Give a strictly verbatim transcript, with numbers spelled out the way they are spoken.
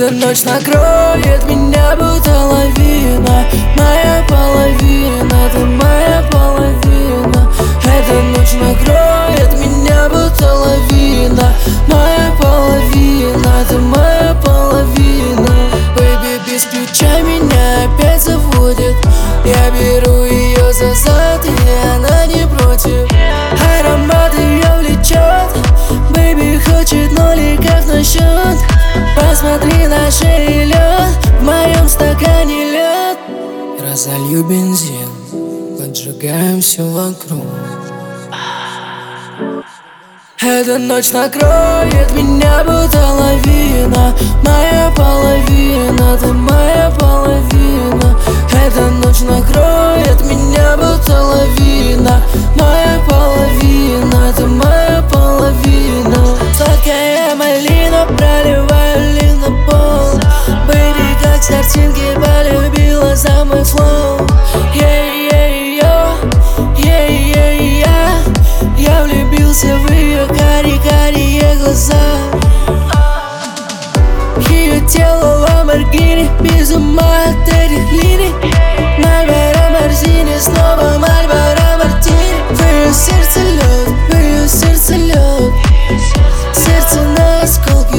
Эта ночь накроет меня, будто лавина. Моя половина, ты моя половина. Эта ночь накроет меня, будто лавина. Моя половина, ты моя половина. Бэйби, без ключа меня опять заводит. Я беру ее за зад, и она не против. Аромат ее влечет. Бэйби хочет ноликов на счет. Посмотри на шее лед, в моем стакане лед. Разолью бензин, поджигаем все вокруг. Эта ночь накроет меня, будто лавина. Моя половина, ты моя половина. Эта ночь накроет меня, будто лавина. Моя половина, ты моя половина. Сладкая малина, проливаю лин на пол. Бэйби, как с картинки, полюбила за мой флоу. Yeah-yeah-yo, yeah-yeah-я. Я влюбился в ее карие-карие глаза. Ее тело ламборгини, без ума от этих линий. Мальборо Мартини, снова Мальборо Мартини. В ее сердце лед, в ее сердце лед. Сердце на осколки.